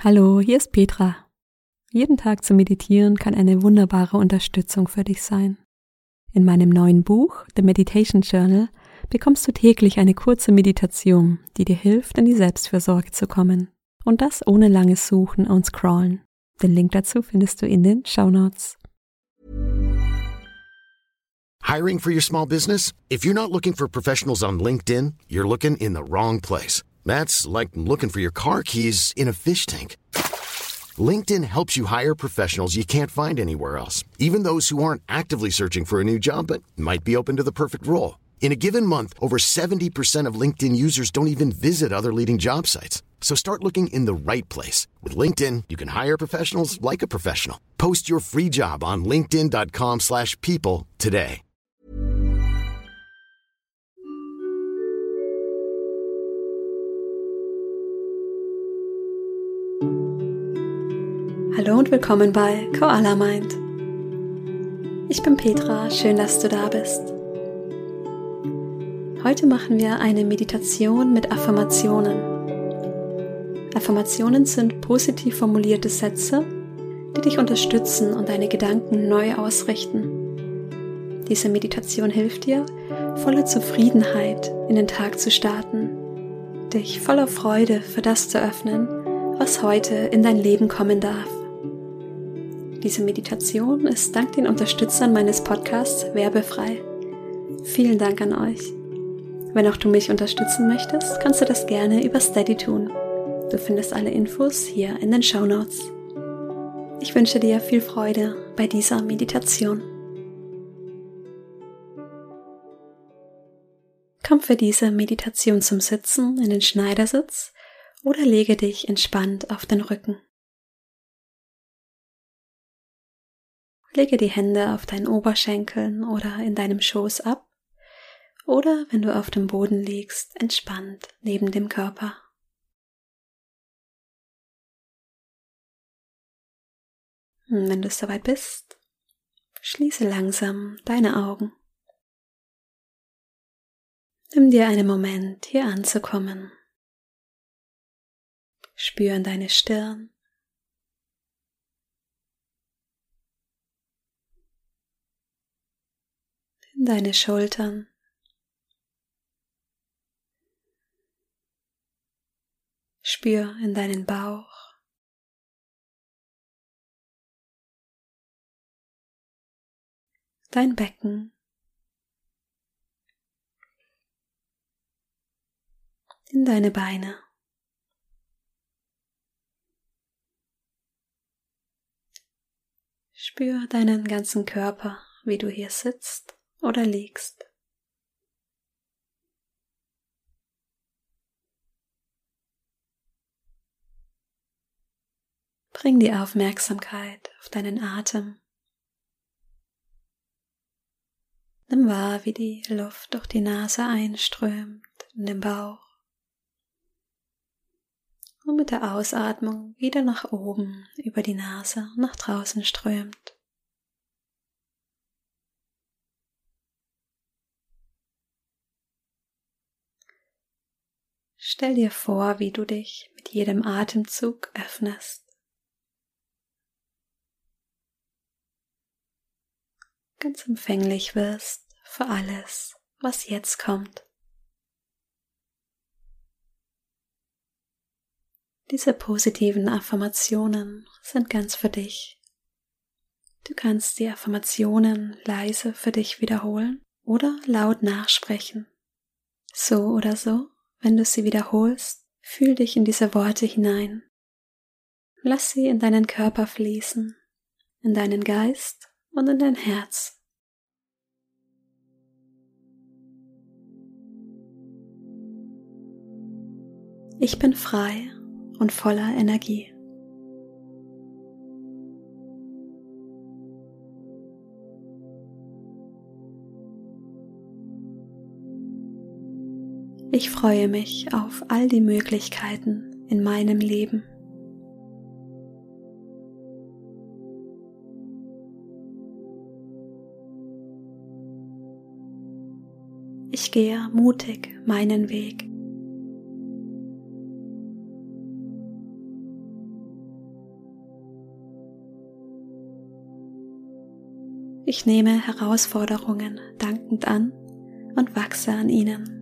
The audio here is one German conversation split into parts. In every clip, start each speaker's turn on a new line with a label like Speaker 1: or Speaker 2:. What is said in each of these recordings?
Speaker 1: Hallo, hier ist Petra. Jeden Tag zu meditieren kann eine wunderbare Unterstützung für dich sein. In meinem neuen Buch, The Meditation Journal, bekommst du täglich eine kurze Meditation, die dir hilft, in die Selbstfürsorge zu kommen. Und das ohne langes Suchen und Scrollen. Den Link dazu findest du in den Shownotes.
Speaker 2: Hiring for your small business? If you're not looking for professionals on LinkedIn, you're looking in the wrong place. That's like looking for your car keys in a fish tank. LinkedIn helps you hire professionals you can't find anywhere else, even those who aren't actively searching for a new job but might be open to the perfect role. In a given month, over 70% of LinkedIn users don't even visit other leading job sites. So start looking in the right place. With LinkedIn, you can hire professionals like a professional. Post your free job on linkedin.com/people today.
Speaker 1: Hallo und willkommen bei Koala Mind. Ich bin Petra, schön, dass du da bist. Heute machen wir eine Meditation mit Affirmationen. Affirmationen sind positiv formulierte Sätze, die dich unterstützen und deine Gedanken neu ausrichten. Diese Meditation hilft dir, voller Zufriedenheit in den Tag zu starten, dich voller Freude für das zu öffnen, was heute in dein Leben kommen darf. Diese Meditation ist dank den Unterstützern meines Podcasts werbefrei. Vielen Dank an euch. Wenn auch du mich unterstützen möchtest, kannst du das gerne über Steady tun. Du findest alle Infos hier in den Shownotes. Ich wünsche dir viel Freude bei dieser Meditation. Komm für diese Meditation zum Sitzen in den Schneidersitz oder lege dich entspannt auf den Rücken. Lege die Hände auf deinen Oberschenkeln oder in deinem Schoß ab oder, wenn du auf dem Boden liegst, entspannt neben dem Körper. Und wenn du soweit bist, schließe langsam deine Augen. Nimm dir einen Moment, hier anzukommen. Spür in deine Stirn. In deine Schultern. Spür in deinen Bauch. Dein Becken. In deine Beine. Spür deinen ganzen Körper, wie du hier sitzt oder liegst. Bring die Aufmerksamkeit auf deinen Atem. Nimm wahr, wie die Luft durch die Nase einströmt in den Bauch und mit der Ausatmung wieder nach oben über die Nase nach draußen strömt. Stell dir vor, wie du dich mit jedem Atemzug öffnest. Ganz empfänglich wirst für alles, was jetzt kommt. Diese positiven Affirmationen sind ganz für dich. Du kannst die Affirmationen leise für dich wiederholen oder laut nachsprechen. So oder so, wenn du sie wiederholst, fühl dich in diese Worte hinein. Lass sie in deinen Körper fließen, in deinen Geist und in dein Herz. Ich bin frei und voller Energie. Ich freue mich auf all die Möglichkeiten in meinem Leben. Ich gehe mutig meinen Weg. Ich nehme Herausforderungen dankend an und wachse an ihnen.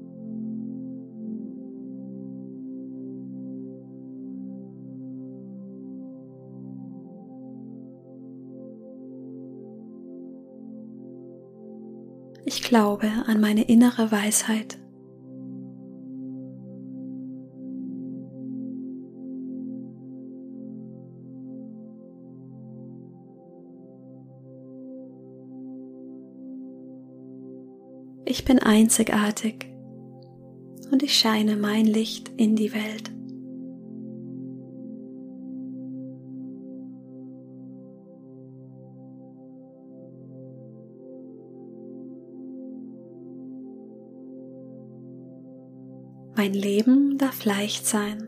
Speaker 1: Ich glaube an meine innere Weisheit. Ich bin einzigartig und ich scheine mein Licht in die Welt. Mein Leben darf leicht sein.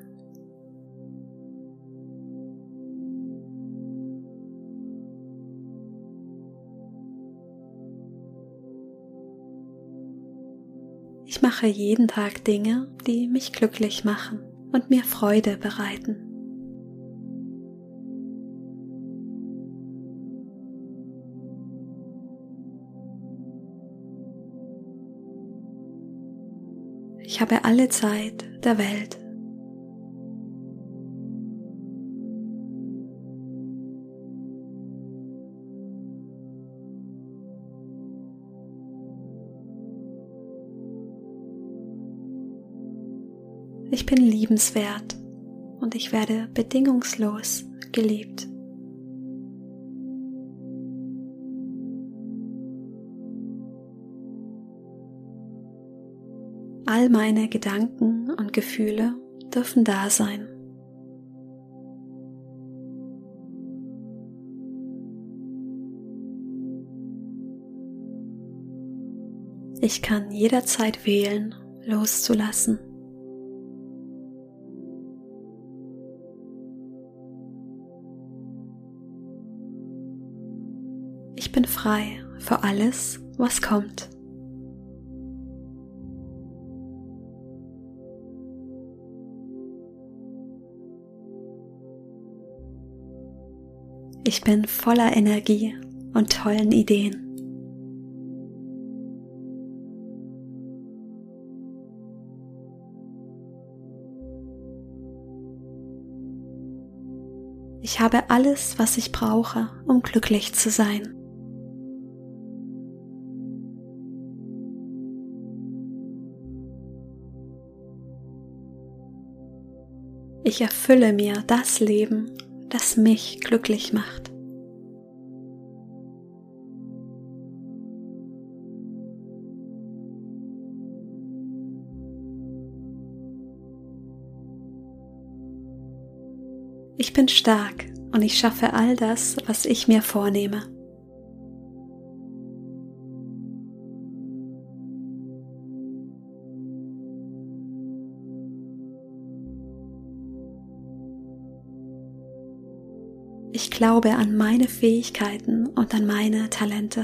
Speaker 1: Ich mache jeden Tag Dinge, die mich glücklich machen und mir Freude bereiten. Ich habe alle Zeit der Welt. Ich bin liebenswert und ich werde bedingungslos geliebt. All meine Gedanken und Gefühle dürfen da sein. Ich kann jederzeit wählen, loszulassen. Ich bin frei für alles, was kommt. Ich bin voller Energie und tollen Ideen. Ich habe alles, was ich brauche, um glücklich zu sein. Ich erfülle mir das Leben, das mich glücklich macht. Ich bin stark und ich schaffe all das, was ich mir vornehme. Ich glaube an meine Fähigkeiten und an meine Talente.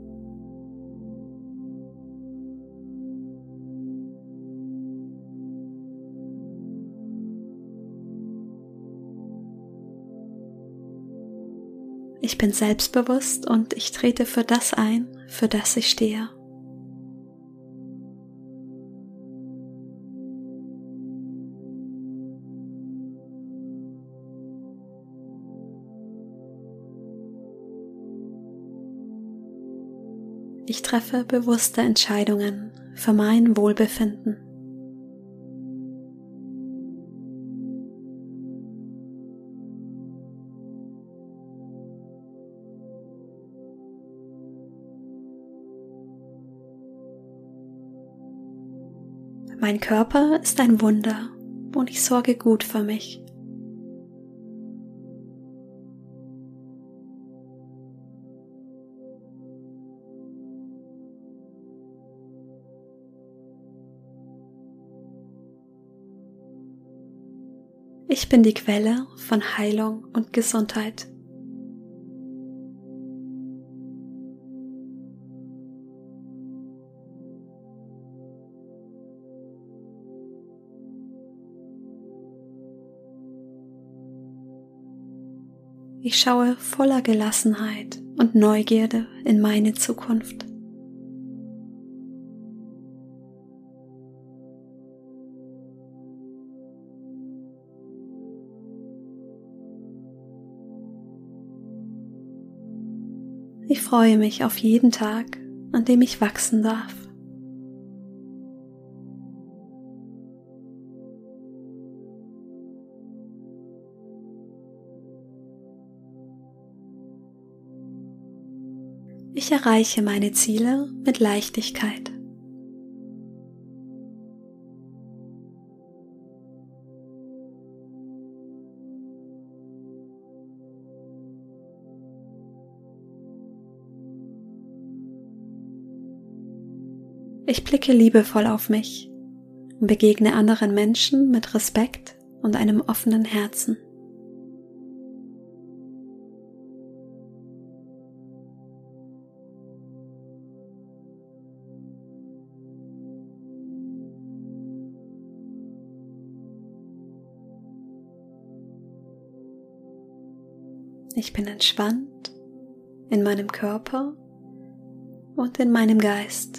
Speaker 1: Ich bin selbstbewusst und ich trete für das ein, für das ich stehe. Ich treffe bewusste Entscheidungen für mein Wohlbefinden. Mein Körper ist ein Wunder und ich sorge gut für mich. Ich bin die Quelle von Heilung und Gesundheit. Ich schaue voller Gelassenheit und Neugierde in meine Zukunft. Ich freue mich auf jeden Tag, an dem ich wachsen darf. Ich erreiche meine Ziele mit Leichtigkeit. Ich blicke liebevoll auf mich und begegne anderen Menschen mit Respekt und einem offenen Herzen. Ich bin entspannt in meinem Körper und in meinem Geist.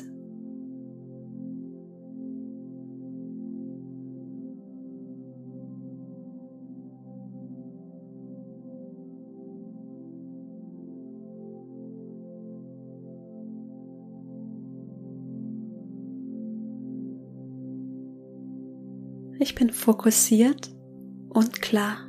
Speaker 1: Ich bin fokussiert und klar.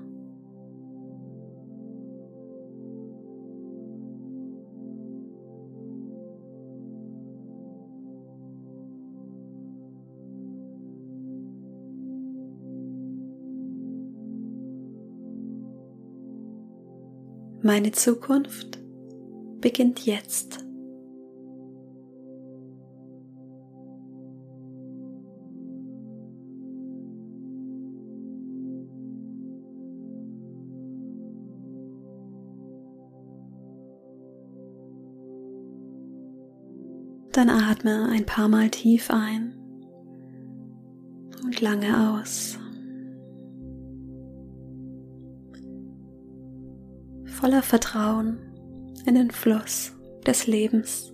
Speaker 1: Meine Zukunft beginnt jetzt. Dann atme ein paar Mal tief ein und lange aus. Voller Vertrauen in den Fluss des Lebens.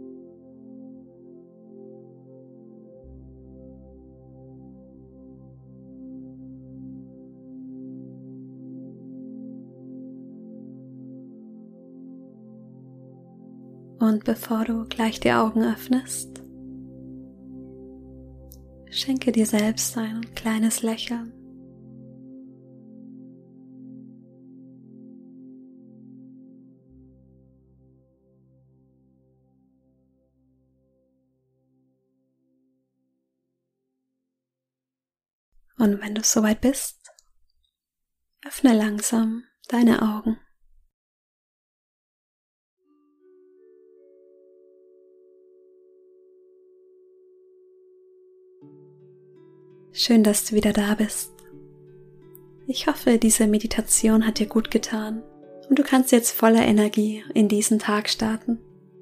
Speaker 1: Und bevor du gleich die Augen öffnest, schenke dir selbst ein kleines Lächeln. Und wenn du soweit bist, öffne langsam deine Augen. Schön, dass du wieder da bist. Ich hoffe, diese Meditation hat dir gut getan und du kannst jetzt voller Energie in diesen Tag starten.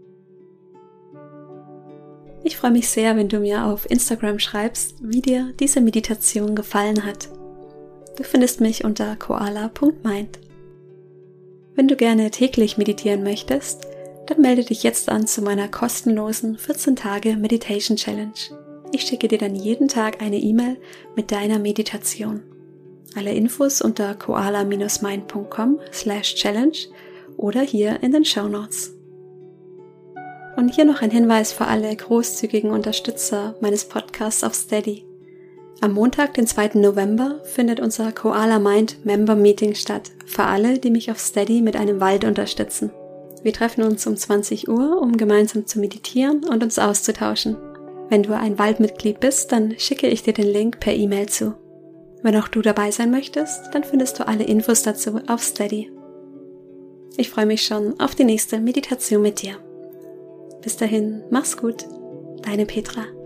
Speaker 1: Ich freue mich sehr, wenn du mir auf Instagram schreibst, wie dir diese Meditation gefallen hat. Du findest mich unter koala.mind. Wenn du gerne täglich meditieren möchtest, dann melde dich jetzt an zu meiner kostenlosen 14 Tage Meditation Challenge. Ich schicke dir dann jeden Tag eine E-Mail mit deiner Meditation. Alle Infos unter koala-mind.com/challenge oder hier in den Shownotes. Und hier noch ein Hinweis für alle großzügigen Unterstützer meines Podcasts auf Steady. Am Montag, den 2. November, findet unser Koala Mind Member Meeting statt, für alle, die mich auf Steady mit einem Wald unterstützen. Wir treffen uns um 20 Uhr, um gemeinsam zu meditieren und uns auszutauschen. Wenn du ein Waldmitglied bist, dann schicke ich dir den Link per E-Mail zu. Wenn auch du dabei sein möchtest, dann findest du alle Infos dazu auf Steady. Ich freue mich schon auf die nächste Meditation mit dir. Bis dahin, mach's gut, deine Petra.